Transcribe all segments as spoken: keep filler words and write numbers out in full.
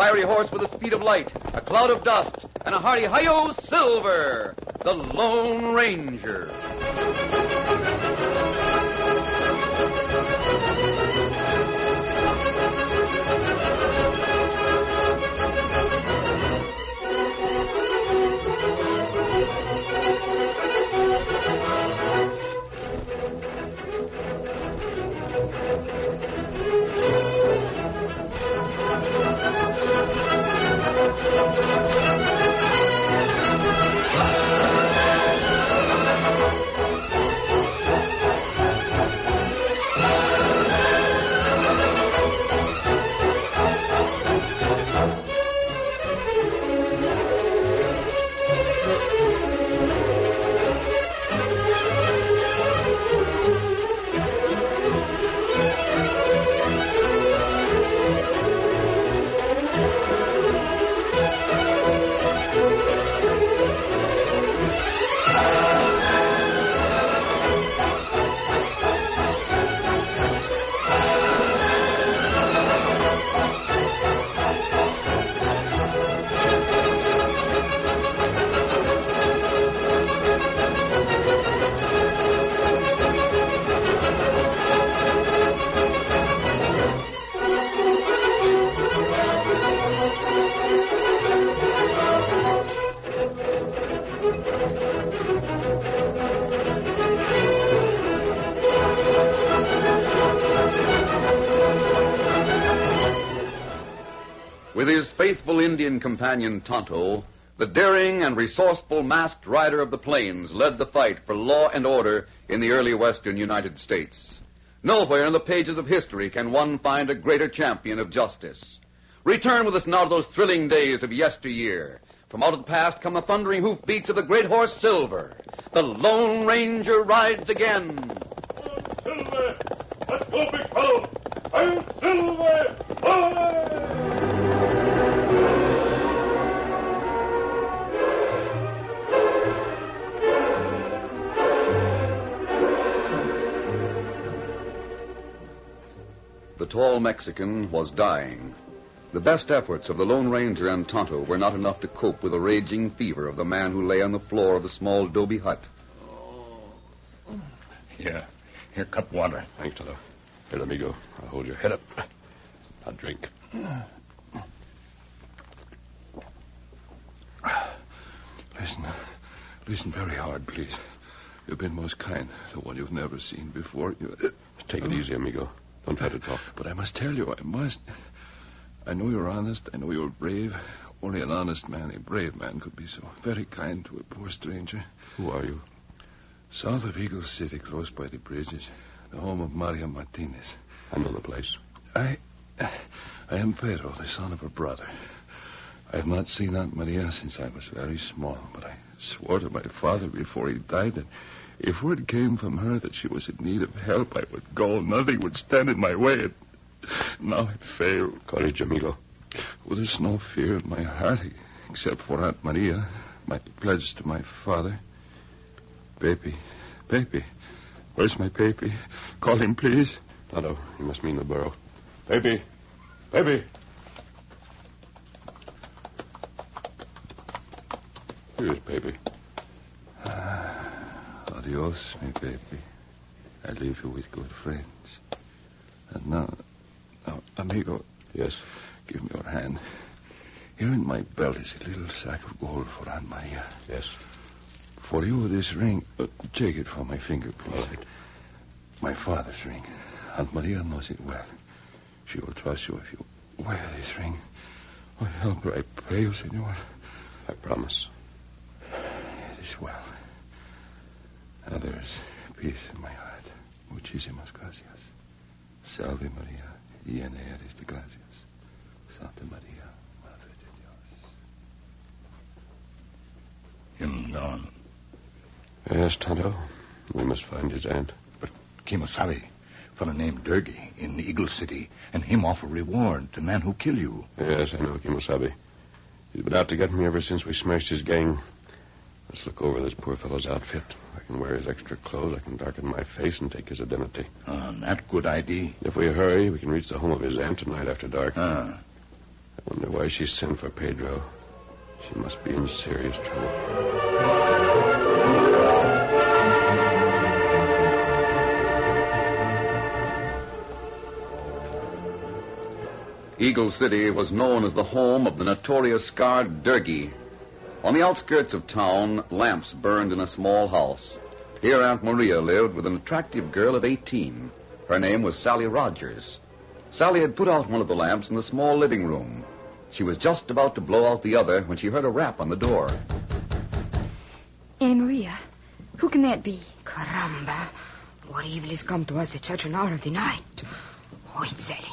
fiery horse with the speed of light, a cloud of dust, and a hearty hi-yo Silver, the Lone Ranger. With his faithful Indian companion Tonto, the daring and resourceful masked rider of the plains led the fight for law and order in the early western United States. Nowhere in the pages of history can one find a greater champion of justice. Return with us now to those thrilling days of yesteryear. From out of the past come the thundering hoofbeats of the great horse Silver. The Lone Ranger rides again. Oh, Silver! Let's go, big fellow! I'm Silver! Away! The tall Mexican was dying. The best efforts of the Lone Ranger and Tonto were not enough to cope with the raging fever of the man who lay on the floor of the small adobe hut. Here. Here, cup water. Thanks, Tonto. Here, let me go. I'll hold your head up. I'll drink. Listen. Listen very hard, please. You've been most kind. The one you've never seen before. You... Take it easy, amigo. Don't try to talk. But I must tell you, I must. I know you're honest. I know you're brave. Only an honest man, a brave man, could be so very kind to a poor stranger. Who are you? South of Eagle City, close by the bridges. The home of Maria Martinez. I know the place. I... I am Pedro, the son of her brother. I have not seen Aunt Maria since I was very small, but I swore to my father before he died that if word came from her that she was in need of help, I would go. Nothing would stand in my way. And now it failed. Courage, amigo. Well, there's no fear in my heart, except for Aunt Maria, my pledge to my father. Papi, Papi, where's my Papi? Call him, please. Tonto, you must mean the burro. Papi, Papi. Here's Papi. Ah, adios, mi Papi. I leave you with good friends. And now, now, amigo. Yes? Give me your hand. Here in my belt is a little sack of gold for Aunt Maria. Yes. For you, this ring. Uh, take it from my finger, please. All right. My father's ring. Aunt Maria knows it well. She will trust you if you wear this ring. Oh, help her, I pray you, senor. I promise. It is well. Now there is peace in my heart. Muchísimas gracias. Salve María, llena eres de gracias. Santa María, Madre de Dios. Him gone. Yes, Tonto. We must find his aunt. But Kimosabe, fellow named Durgi in Eagle City, and him offer reward to man who kill you. Yes, I know Kimosabe. He's been out to get me ever since we smashed his gang. Let's look over this poor fellow's outfit. I can wear his extra clothes. I can darken my face and take his identity. Ah, that good idea. If we hurry, we can reach the home of his aunt tonight after dark. Ah. I wonder why she sent for Pedro. She must be in serious trouble. Eagle City was known as the home of the notorious Scar Durkee. On the outskirts of town, lamps burned in a small house. Here Aunt Maria lived with an attractive girl of eighteen. Her name was Sally Rogers. Sally had put out one of the lamps in the small living room. She was just about to blow out the other when she heard a rap on the door. Aunt Maria, who can that be? Caramba. What evil has come to us at such an hour of the night? Oh, it's Sally.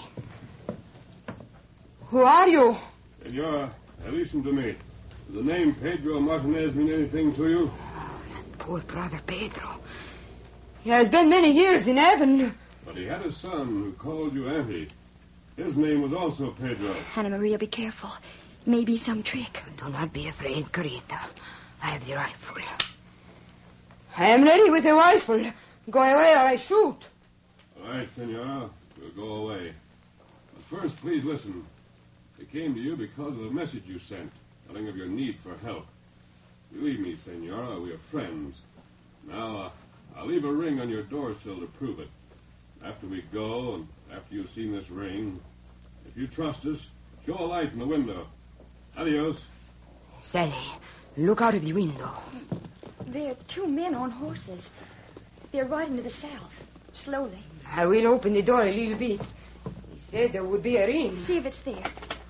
Who are you? Senora, listen to me. Does the name Pedro Martinez mean anything to you? Oh, that poor brother Pedro. He has been many years in heaven. But he had a son who called you Auntie. His name was also Pedro. Anna Maria, be careful. It may be some trick. Do not be afraid, Carita. I have the rifle. I am ready with the rifle. Go away or I shoot. All right, Senora. We'll go away. But first, please listen. I came to you because of the message you sent, telling of your need for help. Believe me, Senora, we are friends. Now, uh, I'll leave a ring on your doorsill to prove it. After we go, and after you've seen this ring, if you trust us, show a light in the window. Adios. Sally, look out of the window. There are two men on horses. They're riding to the south, slowly. I will open the door a little bit. He said there would be a ring. See if it's there.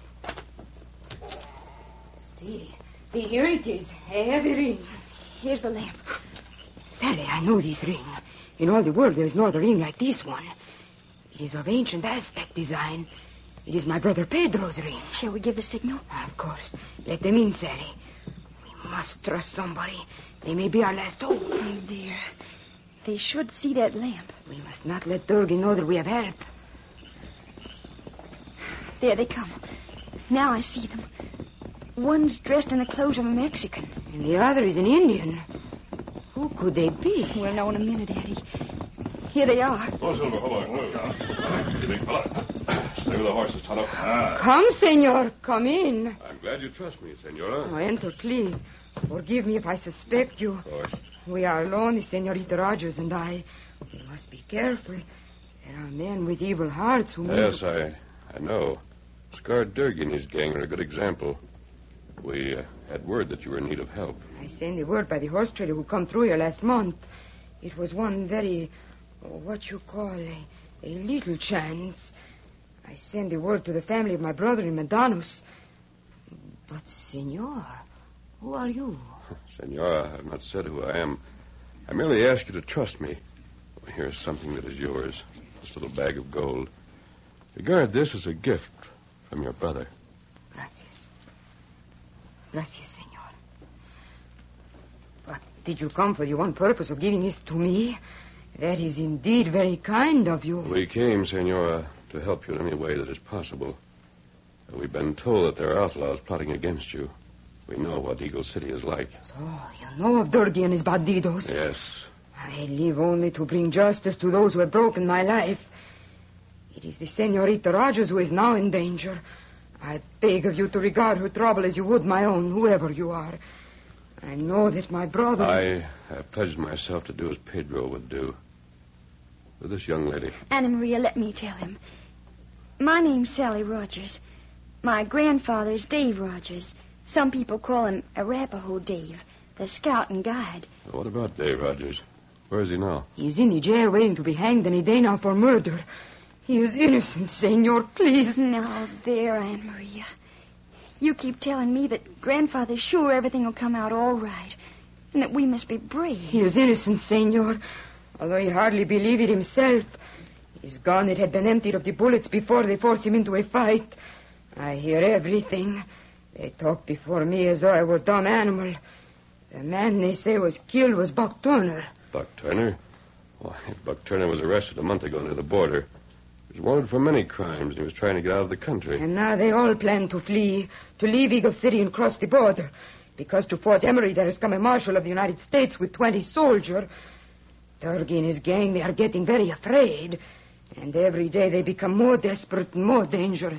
See, see, here it is, a heavy ring. Here's the lamp. Sally, I know this ring. In all the world, there is no other ring like this one. It is of ancient Aztec design. It is my brother Pedro's ring. Shall we give the signal? Of course. Let them in, Sally. We must trust somebody. They may be our last hope. Oh, dear. They should see that lamp. We must not let Durgan know that we have help. There they come. Now I see them. One's dressed in the clothes of a Mexican. And the other is an Indian. Who could they be? We'll know in a minute, Eddie. Here they are. Oh, Silver, hold on. Hold on. You big fella. Stay with the horses, Tonto. Ah. Come, senor. Come in. I'm glad you trust me, Senora. Oh, enter, please. Forgive me if I suspect you. Of course. We are alone, the Senorita Rogers and I. We must be careful. There are men with evil hearts who... Yes, I, I know. Scar Durkee and his gang are a good example. We uh, had word that you were in need of help. I sent the word by the horse trader who come through here last month. It was one very, oh, what you call a, a little chance. I sent the word to the family of my brother in Medanos. But, senor, who are you? Senora, I've not said who I am. I merely ask you to trust me. Here's something that is yours. This little bag of gold. Regard this as a gift from your brother. Gracias. Gracias, senor. But did you come for the one purpose of giving this to me? That is indeed very kind of you. We came, Senora, to help you in any way that is possible. We've been told that there are outlaws plotting against you. We know what Eagle City is like. So, you know of Durkee and his bandidos? Yes. I live only to bring justice to those who have broken my life. It is the Senorita Rogers who is now in danger. I beg of you to regard her trouble as you would my own, whoever you are. I know that my brother... I have pledged myself to do as Pedro would do. With this young lady. Anna Maria, let me tell him. My name's Sally Rogers. My grandfather's Dave Rogers. Some people call him Arapaho Dave, the scout and guide. What about Dave Rogers? Where is he now? He's in the jail waiting to be hanged any day now for murder. He is innocent, senor, please. Now, there, Aunt Maria. You keep telling me that Grandfather's sure everything will come out all right, and that we must be brave. He is innocent, senor, although he hardly believed it himself. His gun, it had been emptied of the bullets before they forced him into a fight. I hear everything. They talk before me as though I were a dumb animal. The man they say was killed was Buck Turner. Buck Turner? Why, Buck Turner was arrested a month ago near the border. He was wanted for many crimes, and he was trying to get out of the country. And now they all plan to flee, to leave Eagle City and cross the border. Because to Fort Emery there has come a marshal of the United States with twenty soldiers. Durkee and his gang, they are getting very afraid. And every day they become more desperate and more dangerous.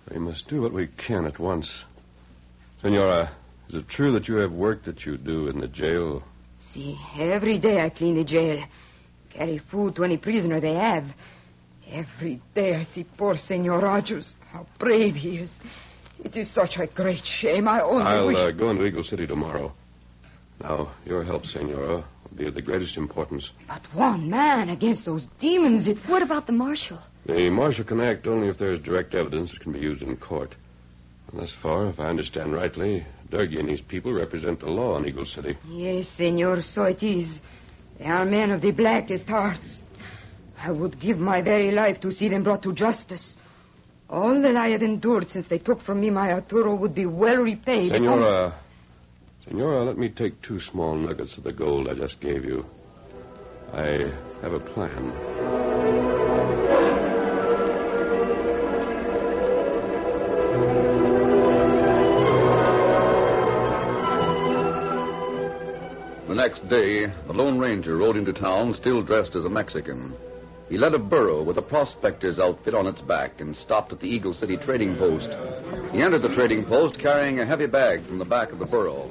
We must do what we can at once. Senora, is it true that you have work that you do in the jail? See, every day I clean the jail. Carry food to any prisoner they have. Every day I see poor Senor Rogers. How brave he is. It is such a great shame. I only I'll wish... uh, go into Eagle City tomorrow. Now, your help, Senora, will be of the greatest importance. But one man against those demons, it... What about the marshal? The marshal can act only if there is direct evidence that can be used in court. And thus far, if I understand rightly, Durgy and his people represent the law in Eagle City. Yes, Senor, so it is. They are men of the blackest hearts. I would give my very life to see them brought to justice. All that I have endured since they took from me my Arturo would be well repaid. Senora, Senora, let me take two small nuggets of the gold I just gave you. I have a plan. The next day, the Lone Ranger rode into town still dressed as a Mexican. He led a burro with a prospector's outfit on its back and stopped at the Eagle City trading post. He entered the trading post carrying a heavy bag from the back of the burro.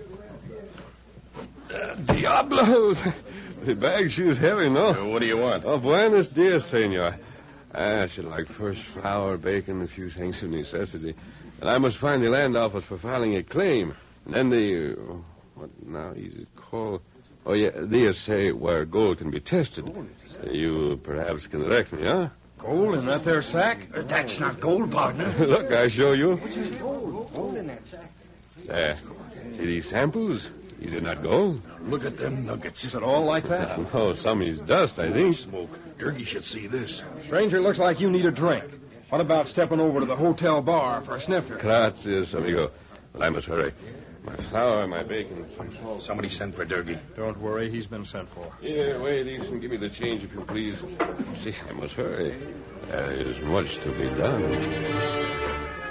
Uh, Diablos! The bag shoes heavy, no? Uh, what do you want? Oh, buenos dias, senor. I should like first flour, bacon, a few things of necessity. And I must find the land office for filing a claim. And then the... Uh, what now is it called? Oh, yeah, the assay where gold can be tested. Uh, you perhaps can direct me, huh? Gold in that there sack? Uh, that's not gold, partner. Look, I show you. Gold. Gold in that sack. There. See these samples? Is it not gold? Look at them nuggets. Is it all like that? No, some is dust, I think. Smoke. Durgy should see this. Stranger, looks like you need a drink. What about stepping over to the hotel bar for a snifter? Gracias, amigo. But I must hurry. My flour, my bacon. Somebody sent for Durgy. Don't worry, he's been sent for. Here, wait, these and give me the change, if you please. See, I must hurry. There is much to be done.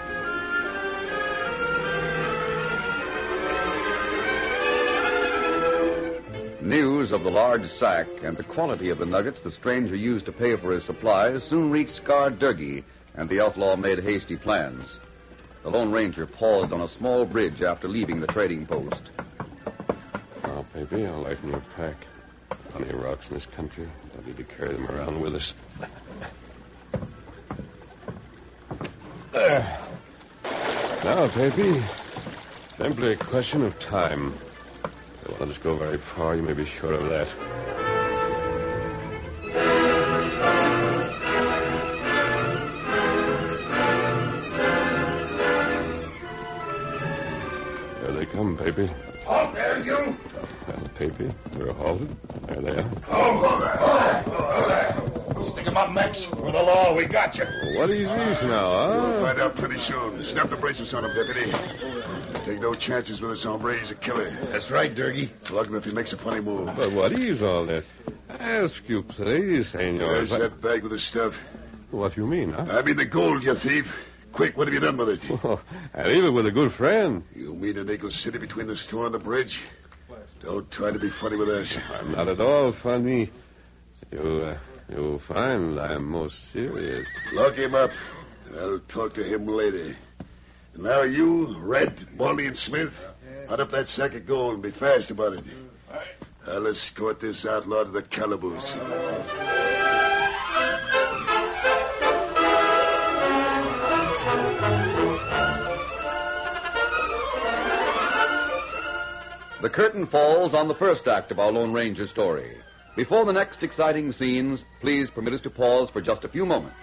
News of the large sack and the quality of the nuggets the stranger used to pay for his supplies soon reached Scar Durgy, and the outlaw made hasty plans. The Lone Ranger paused on a small bridge after leaving the trading post. Now, baby, I'll lighten your pack. Plenty of rocks in this country. Don't need to carry them around with us. There. Now, baby, simply a question of time. If I want us to go very far, you may be sure of that. There they come, baby. Oh, there you. Well, baby, we're halted. There they are. Oh, hold there. Hold there. Hold there. Stick 'em up, Mex. For the law, we got you. Well, what is this now, We'll huh? find out pretty soon. Snap the bracelets on him, deputy. Take no chances with this hombre. He's a killer. That's right, Durgy. Plug him if he makes a funny move. But what is all this? Ask you, please, senor. There's that bag with the stuff. What do you mean, huh? I mean the gold, you thief. Quick, what have you done with it? Oh, I leave it with a good friend. You mean in Eagle City between the store and the bridge? Don't try to be funny with us. I'm not at all funny. You, uh, you'll find I'm most serious. Lock him up. I'll talk to him later. And now you, Red, Baldy, and Smith, hunt up that sack of gold and be fast about it. I'll escort this outlaw to the calaboose. The curtain falls on the first act of our Lone Ranger story. Before the next exciting scenes, please permit us to pause for just a few moments.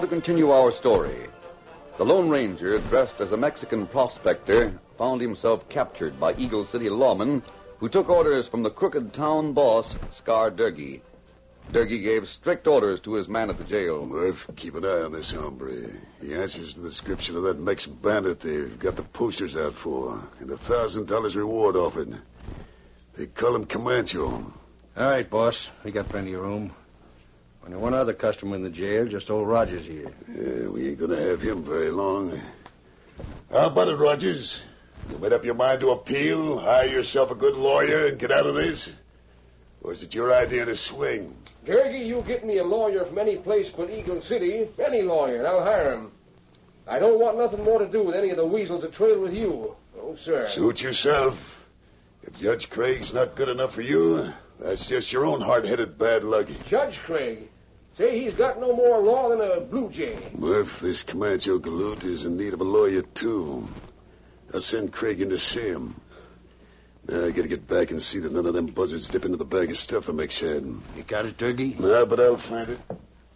to continue our story. The Lone Ranger, dressed as a Mexican prospector, found himself captured by Eagle City lawmen who took orders from the crooked town boss, Scar Durkee. Durkee gave strict orders to his man at the jail. Murph, keep an eye on this hombre. He answers to the description of that Mexican bandit they've got the posters out for, and a thousand dollars reward offered. They call him Camacho. All right, boss. We got plenty of room. Only one other customer in the jail, just old Rogers here. Yeah, we ain't gonna have him very long. How about it, Rogers? You made up your mind to appeal, hire yourself a good lawyer, and get out of this? Or is it your idea to swing? Durkee, you get me a lawyer from any place but Eagle City, any lawyer, and I'll hire him. I don't want nothing more to do with any of the weasels that trail with you. No, sir. Suit yourself. If Judge Craig's not good enough for you, that's just your own hard-headed bad luck. Judge Craig? Say he's got no more law than a blue jay. Murph, this Camacho Galoot is in need of a lawyer, too. I'll send Craig in to see him. Now, I gotta get back and see that none of them buzzards dip into the bag of stuff that makes head. You got it, Durkee? No, but I'll find it.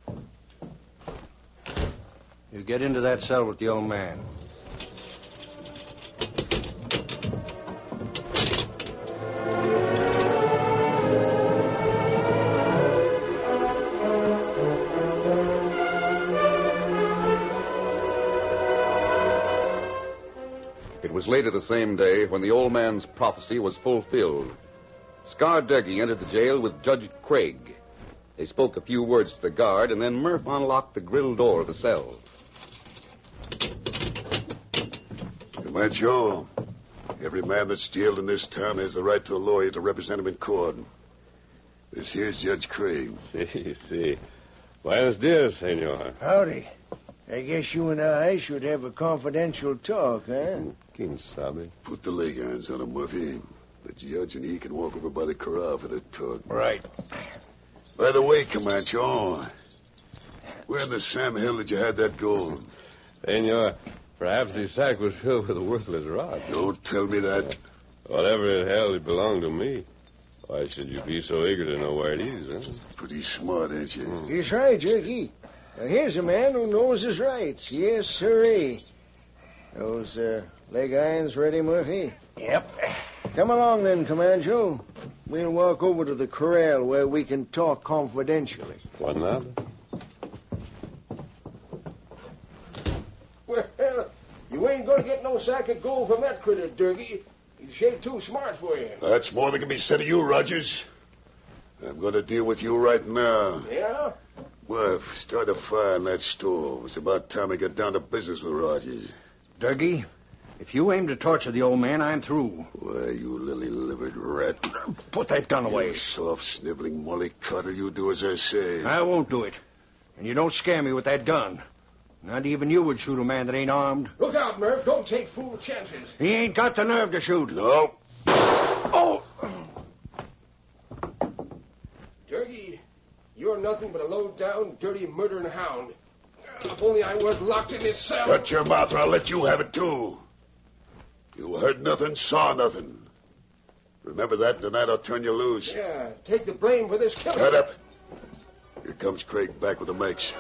You get into that cell with the old man. It was later the same day when the old man's prophecy was fulfilled. Scar Durkee entered the jail with Judge Craig. They spoke a few words to the guard, and then Murph unlocked the grill door of the cell. Camacho, every man that's jailed in this town has the right to a lawyer to represent him in court. This here's Judge Craig. See, see. Buenos dias, senor. Howdy. I guess you and I should have a confidential talk, huh? Quien sabe? Put the leg irons on him, Murphy. The judge and he can walk over by the corral for the talk. Right. By the way, Camacho, where in the Sam Hill did you hide that gold? Senor, perhaps the sack was filled with a worthless rock. Don't tell me that. Whatever it held, it belonged to me. Why should you be so eager to know where it is, huh? Pretty smart, ain't you? Mm. He's right, Jerky. Now, here's a man who knows his rights. Yes, sirree. Those uh, leg irons ready, Murphy? Yep. Come along then, Camacho. We'll walk over to the corral where we can talk confidentially. What now? Well, you ain't going to get no sack of gold from that critter, Durkee. He's shaped too smart for you. That's more than can be said of you, Rogers. I'm going to deal with you right now. Yeah? Murph, start a fire in that stove. It's about time I got down to business with Rogers. Durkee, if you aim to torture the old man, I'm through. Why, you lily-livered rat. Put that gun away. You soft-sniveling mollycoddle, you do as I say. I won't do it. And you don't scare me with that gun. Not even you would shoot a man that ain't armed. Look out, Murph. Don't take fool chances. He ain't got the nerve to shoot. No. Oh! Durkee, you're nothing but a low-down, dirty murdering hound. If only I weren't locked in this cell. Shut your mouth or I'll let you have it, too. You heard nothing, saw nothing. Remember that, and tonight I'll turn you loose. Yeah, take the blame for this killing. Shut up. Here comes Craig back with the makes.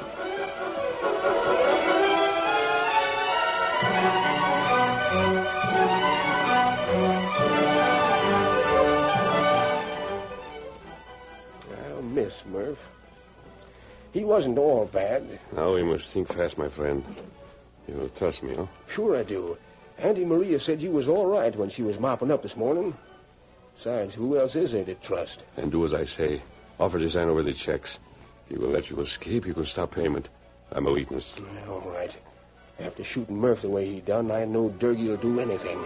I'll miss Murph. He wasn't all bad. Now we must think fast, my friend. You will trust me, huh? Sure I do. Auntie Maria said you was all right when she was mopping up this morning. Besides, who else is there to trust? And do as I say. Offer to sign over the checks. He will let you escape. You can stop payment. I'm a witness. All right. After shooting Murph the way he done, I know Durkee will do anything.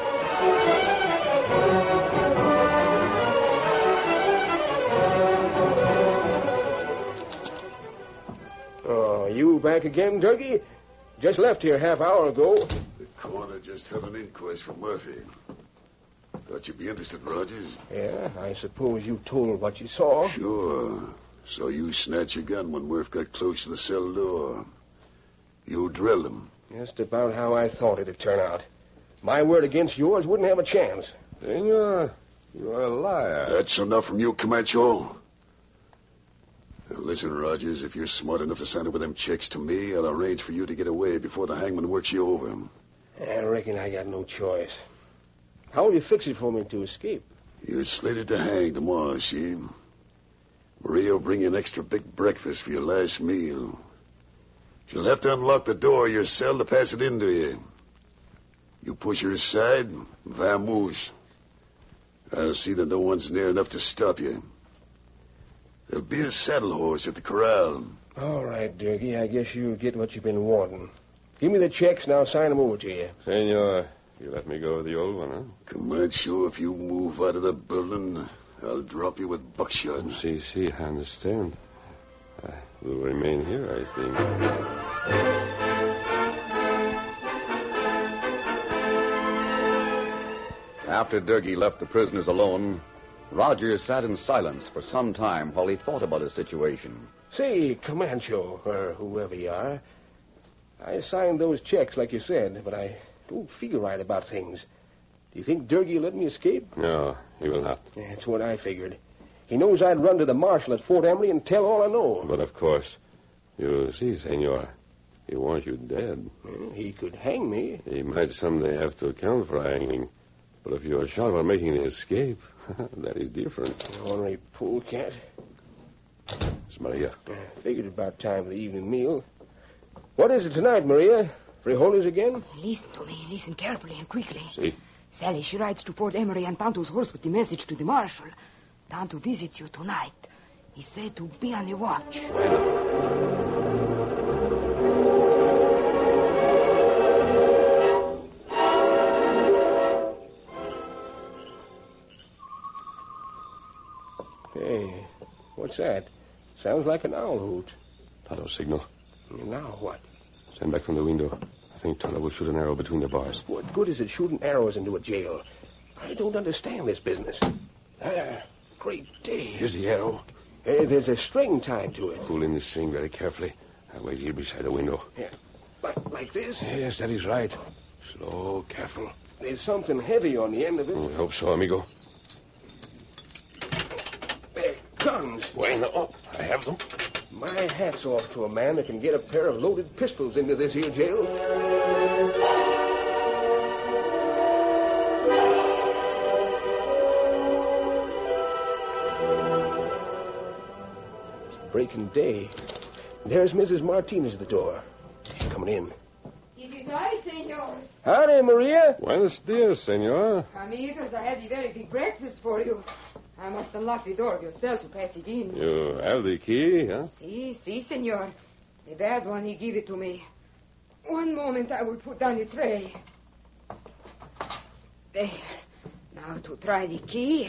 Oh, you back again, Durkee? Just left here half hour ago. The coroner just held an inquest for Murphy. Thought you'd be interested, Rogers. Yeah, I suppose you told what you saw. Sure. So you snatched your gun when Murph got close to the cell door. You drilled him. Just about how I thought it'd turn out. My word against yours wouldn't have a chance. Then you're, you're a liar. That's enough from you, Camacho. Now, listen, Rogers, if you're smart enough to sign up with them checks to me, I'll arrange for you to get away before the hangman works you over. I reckon I got no choice. How will you fix it for me to escape? You're slated to hang tomorrow, see? Maria will bring you an extra big breakfast for your last meal. She'll have to unlock the door of your cell to pass it into you. You push her aside, vamoose. I'll see that no one's near enough to stop you. There'll be a saddle horse at the corral. All right, Durkee, I guess you'll get what you've been wanting. Give me the checks, and I'll sign them over to you. Senor, you let me go with the old one, huh? Camacho, if you move out of the building, I'll drop you with buckshot. See, see, I understand. I will remain here, I think. After Durkee left the prisoners alone, Rogers sat in silence for some time while he thought about his situation. Say, Camacho, or whoever you are, I signed those checks like you said, but I don't feel right about things. Do you think Durkee will let me escape? No, he will not. That's what I figured. He knows I'd run to the marshal at Fort Emery and tell all I know. But of course, you see, senor, he wants you dead. Well, he could hang me. He might someday have to account for hanging. But if you're shot while making the escape, that is different. Ornery polecat. It's Maria. I figured about time for the evening meal. What is it tonight, Maria? Frijoles again? Listen to me. Listen carefully and quickly. See? Sally, she rides to Fort Emery on Tonto's horse with the message to the marshal. Tonto visits you tonight. He said to be on the watch. Hey, what's that? Sounds like an owl hoot. Tonto's signal. Now what? Stand back from the window. I think Tonto will shoot an arrow between the bars. What good is it shooting arrows into a jail? I don't understand this business. Ah, great day. Here's the arrow. Hey, there's a string tied to it. Pull in the string very carefully. I'll wait here beside the window. Yeah. Like, like this? Yes, that is right. Slow, careful. There's something heavy on the end of it. Oh, I hope so, amigo. They're guns. Bueno, oh, I have them. My hat's off to a man that can get a pair of loaded pistols into this here jail. It's breaking day. There's Missus Martinez at the door. She's coming in. It is I, senors. Howdy, Maria. Buenos dias, senor. Amigos, I had a very big breakfast for you. I must unlock the door of your cell to pass it in. You have the key, huh? Si, si, senor. The bad one, he gave it to me. One moment, I will put down the tray. There. Now to try the key.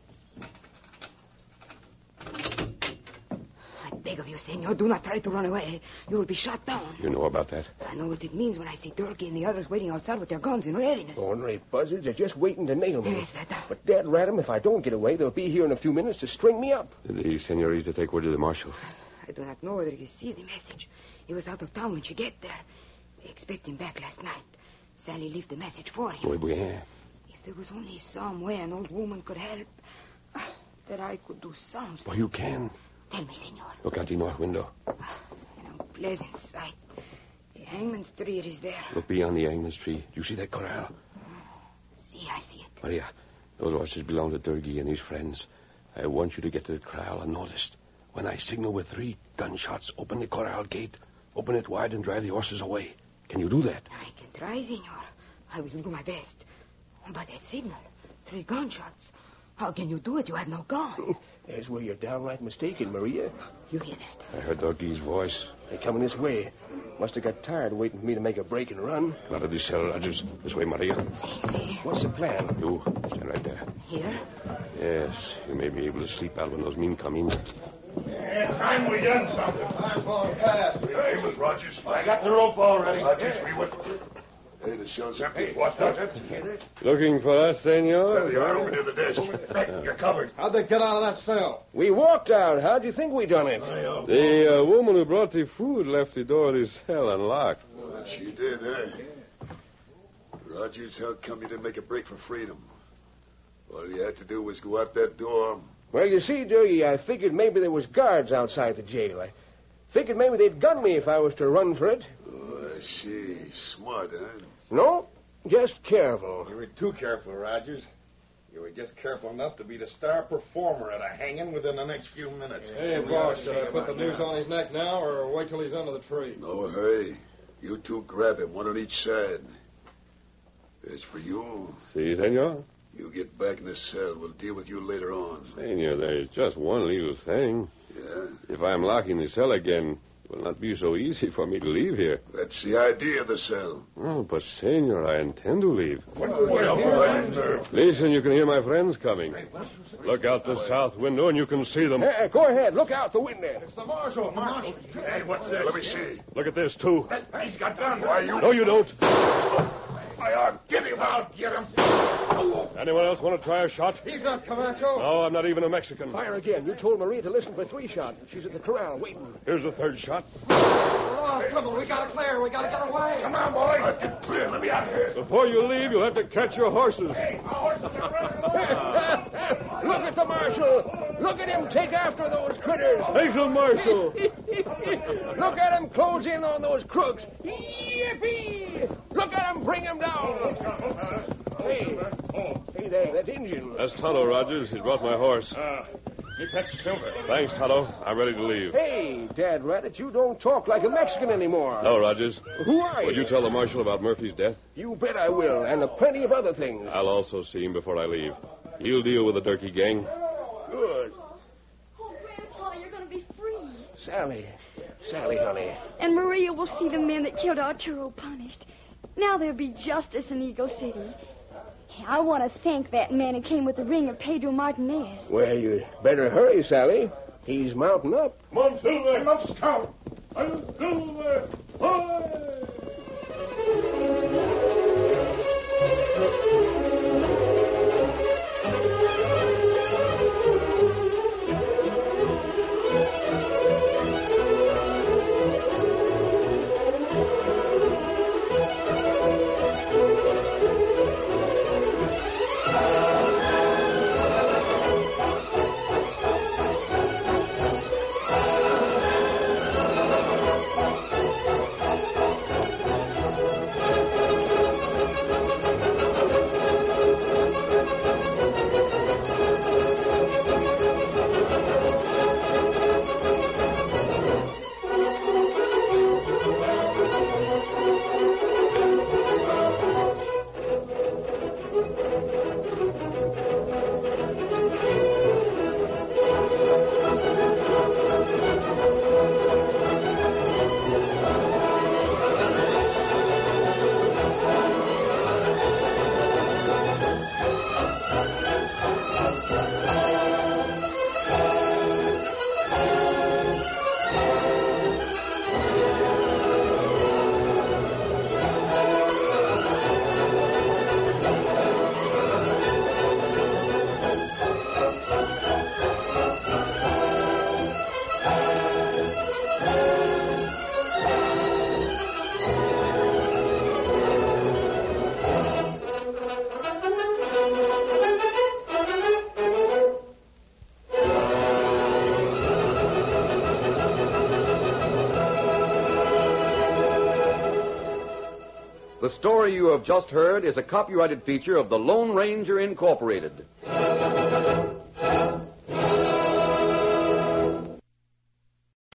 I beg of you, senor, do not try to run away. You will be shot down. You know about that? I know what it means when I see Durkee and the others waiting outside with their guns in readiness. Ornery buzzards are just waiting to nail me. Yes, Veta. But dad rat 'em, if I don't get away, they'll be here in a few minutes to string me up. Did the senorita take word to the marshal? I do not know whether you see the message. He was out of town when she get there. They expect him back last night. Sally left the message for him. Muy bien. If there was only some way an old woman could help, uh, that I could do something. Well, you can. Tell me, senor. Look out the north window. Uh, an unpleasant sight. The hangman's tree is there. Look beyond the hangman's tree. You see that corral? See, I see it. Maria, those horses belong to Durkee and his friends. I want you to get to the corral unnoticed. When I signal with three gunshots, open the corral gate. Open it wide and drive the horses away. Can you do that? I can try, senor. I will do my best. But that signal, three gunshots. How can you do it? You have no gun. There's where you're downright mistaken, Maria. You hear that? I heard Durkee's voice. They're coming this way. Must have got tired waiting for me to make a break and run. Not at the cell, Rogers. This way, Maria. See, see. What's the plan? You, stand right there. Here? Yes, you may be able to sleep out when those men come in. Yeah, time we done something. Time's long past. Hey, but Rogers, I got the rope already. Rogers, we went. Hey, the cell's empty. What? Looking for us, senor? There they are, over near the desk. Hey, you're covered. How'd they get out of that cell? We walked out. How'd you think we done it? The uh, woman who brought the food left the door of the cell unlocked. Well, she did, eh? Rogers, how come you didn't make a break for freedom? All you had to do was go out that door, Well, you see, Durkee, I figured maybe there was guards outside the jail. I figured maybe they'd gun me if I was to run for it. Oh, I see. Smart, huh? No, just careful. You were too careful, Rogers. You were just careful enough to be the star performer at a hanging within the next few minutes. Hey, boss, should I put the noose on his neck now or wait till he's under the tree? No hurry. You two grab him, one on each side. As for you... See, senor? You get back in the cell. We'll deal with you later on. Senor, there's just one little thing. Yeah? If I'm locked in the cell again, it will not be so easy for me to leave here. That's the idea of the cell. Oh, but, senor, I intend to leave. What the Listen, you can hear my friends coming. Look out the south window and you can see them. Hey, go ahead. Look out the window. It's the marshal. Marshal. Hey, what's this? Let me see. Look at this, too. He's got guns. Why, you... No, you don't. I are. Get him. I'll get him. Anyone else want to try a shot? He's not Camacho. No, I'm not even a Mexican. Fire again. You told Maria to listen for three shots. She's at the corral waiting. Here's the third shot. Oh, come on. We got to clear. We got to get away. Come on, boys. Let's get clear. Let me out of here. Before you leave, you'll have to catch your horses. Hey, my horses are running away. Look at the marshal. Look at him take after those critters. Thanks, the marshal. Look at him close in on those crooks. Yippee! Look at him bring him down. Hey, hey, that, that Indian. That's Tonto, Rogers. He brought my horse. Ah, you catch Silver. Thanks, Tonto. I'm ready to leave. Hey, Dad Rabbit, you don't talk like a Mexican anymore. No, Rogers. Who are you? Will you tell the marshal about Murphy's death? You bet I will, and uh, plenty of other things. I'll also see him before I leave. He'll deal with the Durkee gang. Good. Oh, Grandpa, you're going to be free. Sally. Sally, honey. And Maria will see the men that killed Arturo punished. Now there'll be justice in Eagle City. I want to thank that man who came with the ring of Pedro Martinez. Well, you better hurry, Sally. He's mounting up. Come on, Silver. Come on, Scout. I'm Silver. Hi! The story you have just heard is a copyrighted feature of the Lone Ranger Incorporated.